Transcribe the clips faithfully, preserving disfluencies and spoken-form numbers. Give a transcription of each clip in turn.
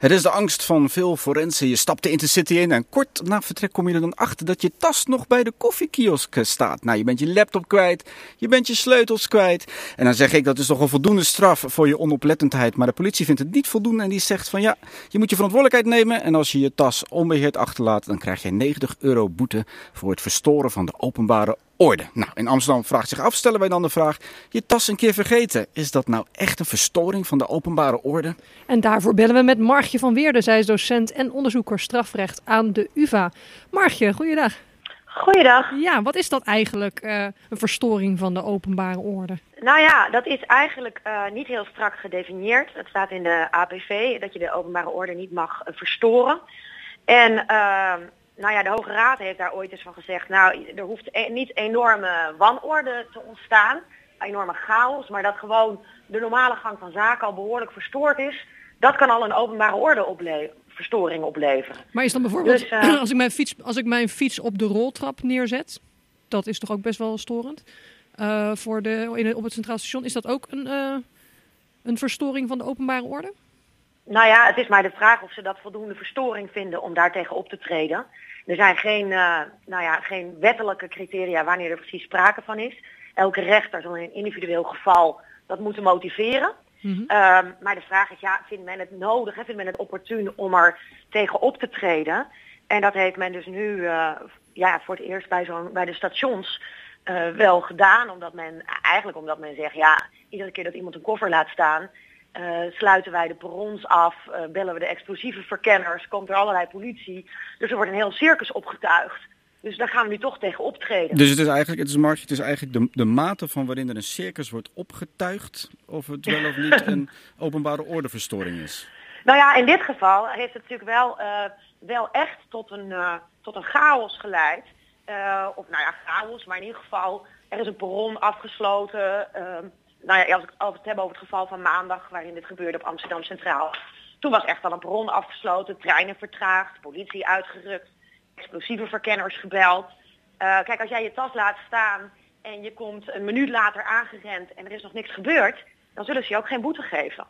Het is de angst van veel forensen. Je stapt de Intercity in en kort na vertrek kom je er dan achter dat je tas nog bij de koffiekiosk staat. Nou, je bent je laptop kwijt, je bent je sleutels kwijt. En dan zeg ik, dat is toch een voldoende straf voor je onoplettendheid. Maar de politie vindt het niet voldoende en die zegt van ja, je moet je verantwoordelijkheid nemen. En als je je tas onbeheerd achterlaat, dan krijg je negentig euro boete voor het verstoren van de openbare orde. Nou, in Amsterdam vraagt zich af, stellen wij dan de vraag, je tas een keer vergeten. Is dat nou echt een verstoring van de openbare orde? En daarvoor bellen we met Margje van Weerden. Zij is docent en onderzoeker strafrecht aan de U vA. Margje, goeiedag. Goeiedag. Ja, wat is dat eigenlijk, uh, een verstoring van de openbare orde? Nou ja, dat is eigenlijk uh, niet heel strak gedefinieerd. Het staat in de A P V dat je de openbare orde niet mag uh, verstoren. En uh, nou ja, de Hoge Raad heeft daar ooit eens van gezegd, nou, er hoeft e- niet enorme wanorde te ontstaan, enorme chaos, maar dat gewoon de normale gang van zaken al behoorlijk verstoord is. Dat kan al een openbare orde ople- verstoring opleveren. Maar is dan bijvoorbeeld, dus, uh, als, ik mijn fiets, als ik mijn fiets op de roltrap neerzet, dat is toch ook best wel storend, uh, voor de, in, op het Centraal Station, is dat ook een, uh, een verstoring van de openbare orde? Nou ja, het is maar de vraag of ze dat voldoende verstoring vinden om daartegen op te treden. Er zijn geen, uh, nou ja, geen wettelijke criteria wanneer er precies sprake van is. Elke rechter zal in een individueel geval dat moeten motiveren. Mm-hmm. Um, maar de vraag is, ja, vindt men het nodig, hè, vindt men het opportun om er tegen op te treden? En dat heeft men dus nu uh, ja, voor het eerst bij, zo'n, bij de stations uh, wel gedaan. Omdat men, eigenlijk omdat men zegt, ja, iedere keer dat iemand een koffer laat staan, Uh, sluiten wij de perrons af, uh, bellen we de explosieve verkenners, komt er allerlei politie. Dus er wordt een heel circus opgetuigd. Dus daar gaan we nu toch tegen optreden. Dus het is eigenlijk, het is, Margje, het is eigenlijk de, de mate van waarin er een circus wordt opgetuigd, of het wel of niet een openbare ordeverstoring is? Nou ja, in dit geval heeft het natuurlijk wel, uh, wel echt tot een, uh, tot een chaos geleid. Uh, of nou ja, chaos, maar in ieder geval, er is een perron afgesloten. Uh, Nou ja, als ik het heb over het geval van maandag, waarin dit gebeurde op Amsterdam Centraal. Toen was echt al een perron afgesloten, treinen vertraagd, politie uitgerukt, explosieve verkenners gebeld. Uh, kijk, als jij je tas laat staan en je komt een minuut later aangerend en er is nog niks gebeurd, dan zullen ze je ook geen boete geven.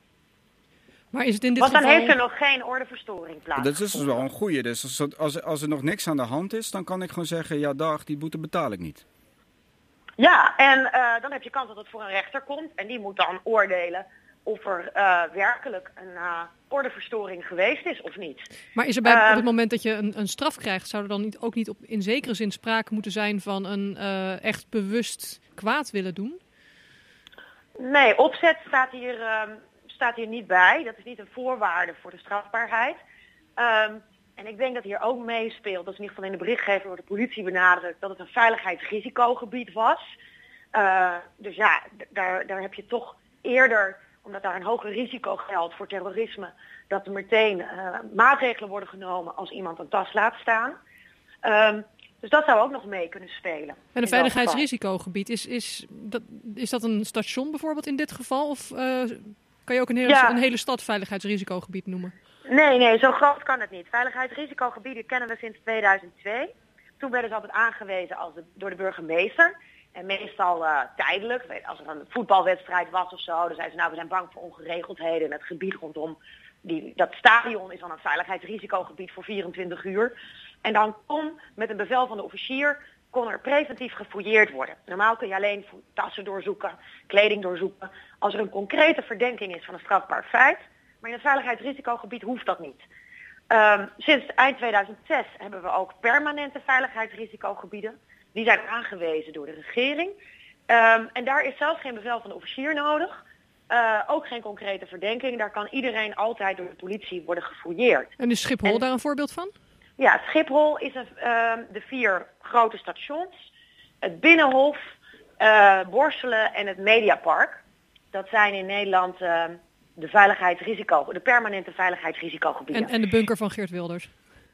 Maar is het in dit Want dan geval... heeft er nog geen ordeverstoring plaats. Dat is dus wel een goeie. Dus als, als, als er nog niks aan de hand is, dan kan ik gewoon zeggen, ja dag, die boete betaal ik niet. Ja, en uh, dan heb je kans dat het voor een rechter komt en die moet dan oordelen of er uh, werkelijk een uh, ordeverstoring geweest is of niet. Maar is er bij, uh, op het moment dat je een, een straf krijgt, zou er dan niet, ook niet op, in zekere zin sprake moeten zijn van een uh, echt bewust kwaad willen doen? Nee, opzet staat hier, uh, staat hier niet bij. Dat is niet een voorwaarde voor de strafbaarheid. Um, En ik denk dat hier ook meespeelt, dat is in ieder geval in de berichtgeving door de politie benadrukt, dat het een veiligheidsrisicogebied was. Uh, dus ja, d- daar, daar heb je toch eerder, omdat daar een hoger risico geldt voor terrorisme, dat er meteen uh, maatregelen worden genomen als iemand een tas laat staan. Um, dus dat zou ook nog mee kunnen spelen. En een veiligheidsrisicogebied, is, is, dat, is dat een station bijvoorbeeld in dit geval? Of uh, kan je ook een hele, ja. een hele stad veiligheidsrisicogebied noemen? Nee, nee, zo groot kan het niet. Veiligheidsrisicogebieden kennen we sinds tweeduizend twee. Toen werden ze altijd aangewezen als de, door de burgemeester. En meestal uh, tijdelijk, als er een voetbalwedstrijd was of zo, dan zeiden ze nou, we zijn bang voor ongeregeldheden en het gebied rondom die, dat stadion is dan een veiligheidsrisicogebied voor vierentwintig uur. En dan kon met een bevel van de officier, kon er preventief gefouilleerd worden. Normaal kun je alleen tassen doorzoeken, kleding doorzoeken, als er een concrete verdenking is van een strafbaar feit. Maar in het veiligheidsrisicogebied hoeft dat niet. Um, sinds eind tweeduizend zes hebben we ook permanente veiligheidsrisicogebieden. Die zijn aangewezen door de regering. Um, en daar is zelfs geen bevel van de officier nodig. Uh, ook geen concrete verdenking. Daar kan iedereen altijd door de politie worden gefouilleerd. En is Schiphol en, daar een voorbeeld van? Ja, Schiphol is een, uh, de vier grote stations. Het Binnenhof, uh, Borselen en het Mediapark. Dat zijn in Nederland Uh, de veiligheidsrisico, de permanente veiligheidsrisicogebieden. En, en de bunker van Geert Wilders?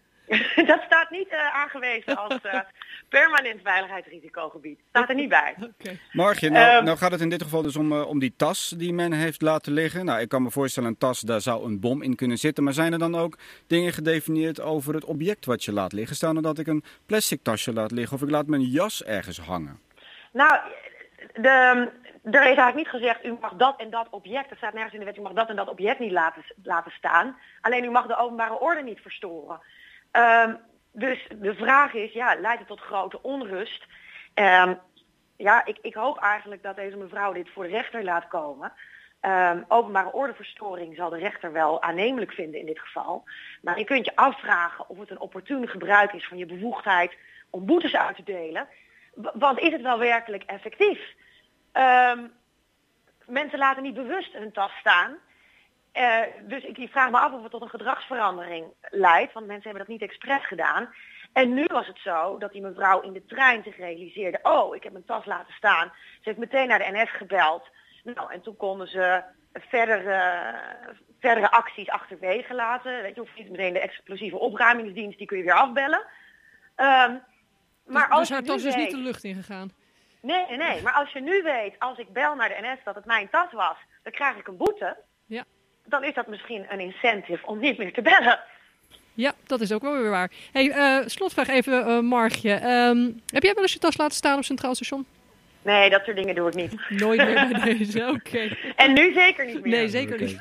Dat staat niet uh, aangewezen als uh, permanent veiligheidsrisicogebied. Staat er niet bij. Okay. Margje, nou, um, nou gaat het in dit geval dus om, uh, om die tas die men heeft laten liggen. Nou, ik kan me voorstellen, een tas, daar zou een bom in kunnen zitten. Maar zijn er dan ook dingen gedefinieerd over het object wat je laat liggen? Stel nou dat ik een plastic tasje laat liggen of ik laat mijn jas ergens hangen. Nou, de... er is eigenlijk niet gezegd, u mag dat en dat object, er staat nergens in de wet, u mag dat en dat object niet laten, laten staan. Alleen u mag de openbare orde niet verstoren. Um, dus de vraag is, ja, leidt het tot grote onrust? Um, ja, ik, ik hoop eigenlijk dat deze mevrouw dit voor de rechter laat komen. Um, openbare ordeverstoring zal de rechter wel aannemelijk vinden in dit geval. Maar je kunt je afvragen of het een opportun gebruik is van je bevoegdheid om boetes uit te delen. Want is het wel werkelijk effectief? Um, mensen laten niet bewust hun tas staan. Uh, dus ik, ik vraag me af of het tot een gedragsverandering leidt. Want mensen hebben dat niet expres gedaan. En nu was het zo dat die mevrouw in de trein zich realiseerde. Oh, ik heb mijn tas laten staan. Ze heeft meteen naar de N S gebeld. Nou, en toen konden ze verdere, verdere acties achterwege laten. Weet je, hoeft niet meteen de explosieve opruimingsdienst, die kun je weer afbellen. Um, maar dus als dus haar tas is weet, niet de lucht ingegaan? Nee, nee, nee. Maar als je nu weet, als ik bel naar de N S dat het mijn tas was, dan krijg ik een boete. Ja. Dan is dat misschien een incentive om niet meer te bellen. Ja, dat is ook wel weer waar. Hey, uh, slotvraag even, uh, Margje. Um, heb jij wel eens je tas laten staan op Centraal Station? Nee, dat soort dingen doe ik niet. Nooit meer bij deze, oké. Okay. En nu zeker niet meer. Nee, zeker Okay. niet.